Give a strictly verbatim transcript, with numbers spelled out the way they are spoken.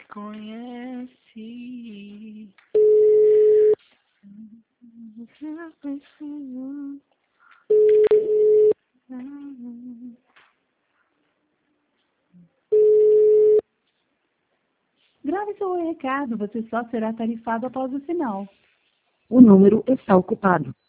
conhece. Grave seu recado, você só será tarifado após o sinal. O número está ocupado.